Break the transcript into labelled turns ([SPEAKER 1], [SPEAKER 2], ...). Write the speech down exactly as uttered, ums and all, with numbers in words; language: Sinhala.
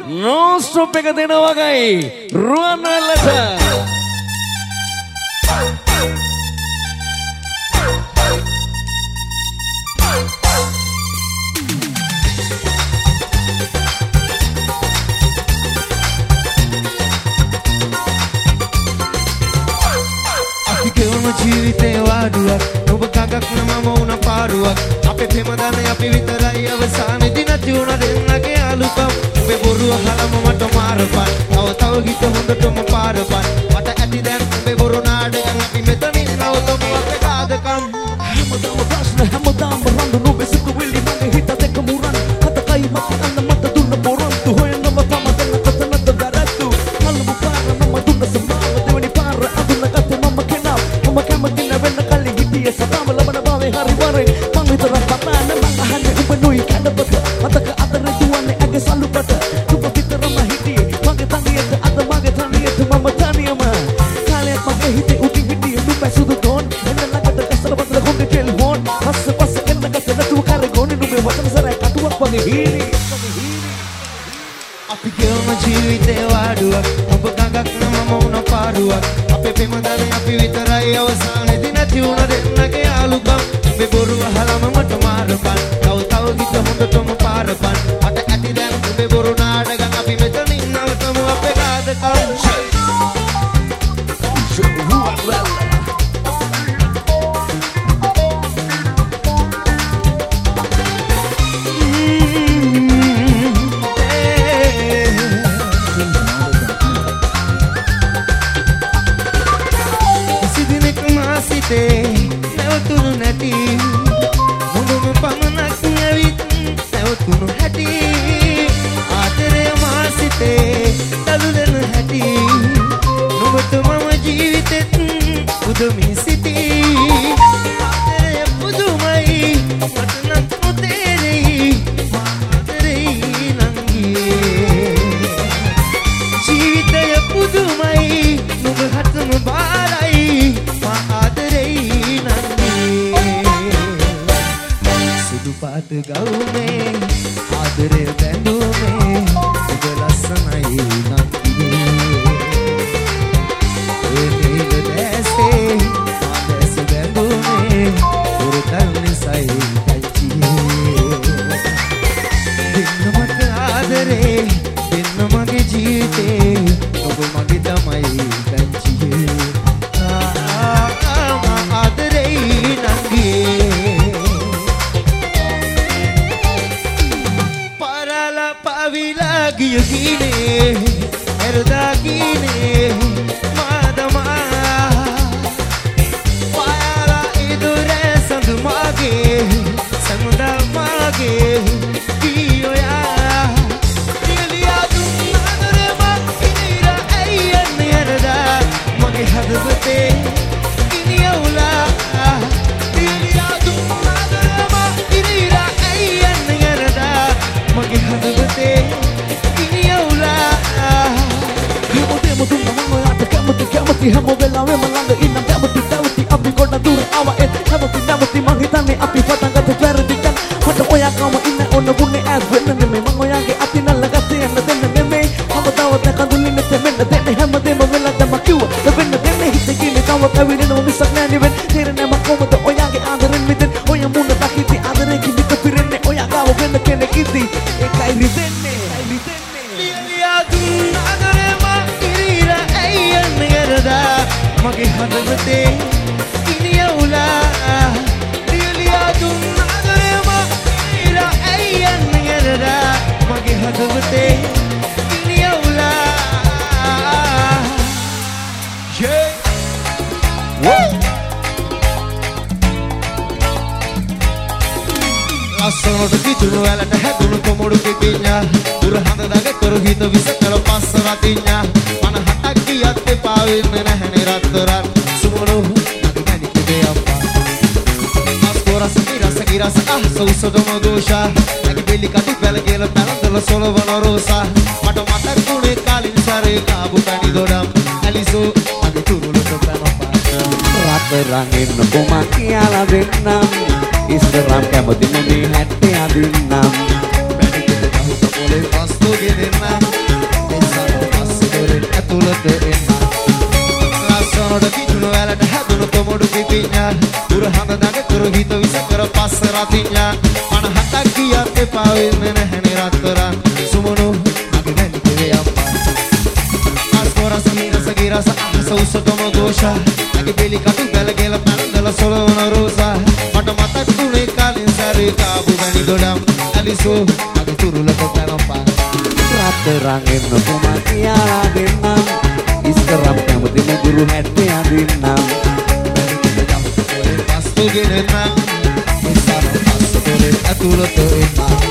[SPEAKER 1] non-stop එක දෙනවා වගයි රුවන්වැල්ලට
[SPEAKER 2] ජීවිතේ වාඩුවක් ඔබ කගක් නමම වුණ පාරුවක් අපේ ප්‍රේමදානේ අපි විතරයි අවසානයේදී නැති වුණ දෙන්නගේ අලුකම් ඔබේ බොරුව හලම මට මාරපන් තව තව ගිත හොඳටම පාරපන් මට ඇති දැන් ඔබේ බොරු නාඩගම් අපි මෙතනින් නවතමු අපේ කාදකම්
[SPEAKER 1] හැමදාම ප්‍රශ්න හැමදාම රඳු නුඹේ සිතු විලි මගේ හිත දෙක මුරන් හතකයි මත අන්න මත දුන්න බොරන්තු හොයනම තම දෙන්න කොතනද වැරද්දු අල්ලමු පාර නම දුන්න සමාව දෙවනි පාර අඳුන ගත්තේ මම කෙනා මම කැමති නැවෙන්න කලින් හිටියේ සතාම ලබන භාවේ හරි වරේ මං විතරක් පතාන මං අහන්නේ ඔබ නොයි කඩපත මතක අතර දුවන්නේ ඇගේ සල්ලුපත ඔබ විතරම හිටියේ මගේ තනියට අද මගේ තනියට මම තනියම කාලයක් මගේ හිතේ උඩින් හිටියේ නුඹ සුදු තෝන් එන්න ළඟට කසල බදල කොණ්ඩේ තෙල් හොන් පස්ස පස්ස එන්න ගත්තේ නැතුව කරේ ගොනේ නුඹේ වචන සරයි කටුවක් වගේ හීනි
[SPEAKER 2] අපි ගෙවම ජීවිතේ වාඩුවක් ඔබ ගඟක් නමම වුණ පාරුවක් අපේ ප්‍රේමදානේ අපි විතරයි අවසානයේදී නැති වුණ දෙන්නගේ අලුකම් ඔබේ බොරුව හලම මට මාරපන් තව තව ගිත හොඳටම පාරපන් මට ඇති දැන් ඔබේ බොරු නාඩගම් අපි මෙතනින් නවතමු අපේ කාදකම් නැවතුණු නැති මුදුම පමණක් නැවිත් නැවතුණු හැටි ආදරය මා සිතේ තලුලන හැටි නුඹට මම ජීවිතෙත් පුදුමී සිටී ආදරය පුදුමයි මට නම් නොතේරෙයි මා ආදරෙයි නංගියේ ජීවිතය පුදුමයි නුඹ හටම බාරයි මා ආදරෙයි පාට ගවුනේ ආදරය බැඳුනේ ඔබ ලස්සනයි නංගියේ ඔය නේද දැසේ මා දැස බැඳුනේ උරතල් නිසයි කච්චියේ දෙන්න මට ආදරේ දෙන්න මගේ ජීවිතේ ඔබ මගේ තමයි කච්චියේ මා ආදරෙයි නංගියේ Gio gine, erda gine, madama. Paara idure sandu mage, samunda mage, gio ya. Diliya dum nadure ma inira ayyan erda, mage hadbate iniyawla. Diliya dum nadure ma inira ayyan erda, mage hadbate. Hamo velawe malanga inam damati damati api kota dur awa et damati damati manghitane api patanga te verdikan mata oya kama inna ona bunne as wenna me mangoya ge ati nalagate enna denna me hamo dawat kanduli ne temenna denne hama dema vela dama kiwa the wenna denne hitte kine kawa kawine no misak nani wen tirne makoma to oya ge adaren miten oya munna takiti adaren ki bit pirenne oya kawa wenna kene kiti ekai ridenne ekai ridenne liya dun adare ma irira ayyan mage hadwate iniyawla diliya dum adare ma ira ayyan yarda mage hadwate iniyawla yeah woo asonot kitunu walata hadunu komodu kekinya durhanda daga karu hita visakala passara tinya mana hatak kiyatte paawenne nahane rattoran sumunu nagani kide appa askora sakira sakira sa ah sausodomo dosha nagi belli kati pelagela tarandala solovana rosa mata matak kune kalin sare kabu pani dodam aliso age turulu tokanapa ratterangin koma kiala dennam isram kamathi mene hatte adinam bani kide tahu sapole vastu gedenna
[SPEAKER 3] මොඩ කිතුණු වැලට හැදුණු කොමඩු පිපිඤ්ඤා දුර හඳ දඟ කර හිත විස කර පස්ස රතිඤ්ඤා පනහක් ගියත් එපා වෙන්නේ නැහැනේ රත්තරන් සුමුණු මගේ නැති දෙවේ අම්මා ආස්කෝරස හිරස ගිරස අහස උස තොම ගෝෂා මගේ බෙලි කටු බැල ගෙල පැන්දල සොලවන රෝසා මට මතක් තුනේ කලින් සැරේ කාපු වැනි දොඩම් ඇලිසෝ මගේ තුරුලක පැනපා
[SPEAKER 2] රත්තරන් එන්න කොමා කියලා දෙන්නම් ඉස්කරම් කැමති මුදුරු හැට්ටේ අඳින්නම්
[SPEAKER 3] පස්තුගෙන නම් ඉස්සර පස්තුලේ අතුලත එන්න